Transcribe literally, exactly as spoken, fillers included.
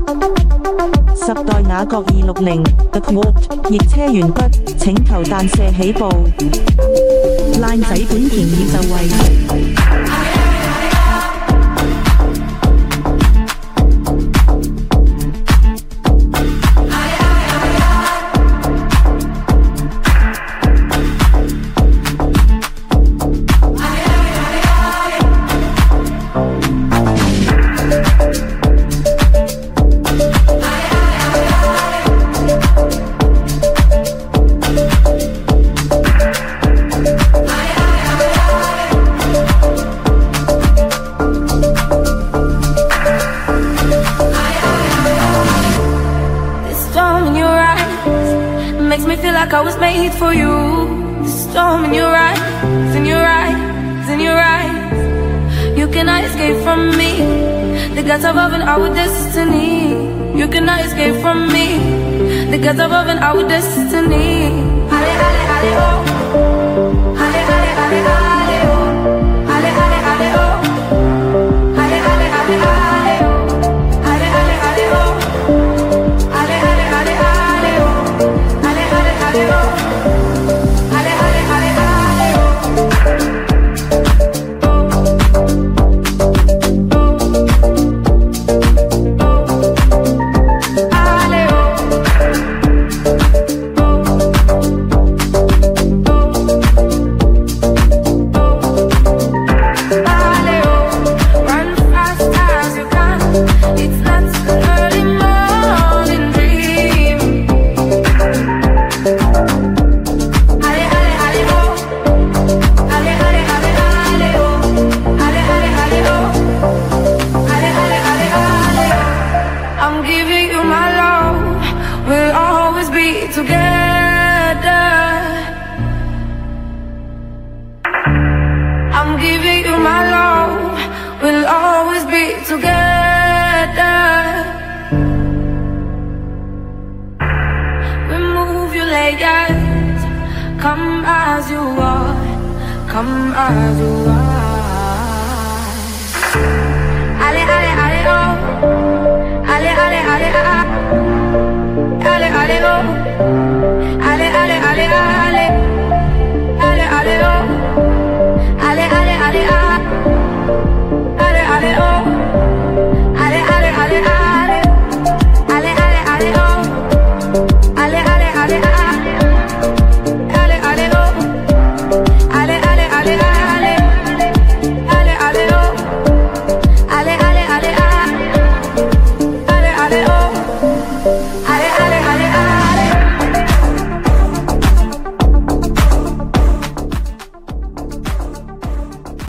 十代雅閣二六零 The Quad 逆車完畢，請求彈射起步。爛仔本田已就位。 I was made for you. The storm in your eyes, in your eyes, in your eyes. You cannot escape from me. The gods above and our destiny. You cannot escape from me. The gods above and our destiny. Ale, ale, ale, oh. Ale, ale, ale, ale, oh. Ale, ale, ale, oh. Ale, ale, ale, ale, oh. Ale, ale, ale, oh. Ale, ale, ale, ale, oh. Ale, ale, ale, oh. Ale, ale, ale, ale, oh. Come as you are, come as you are.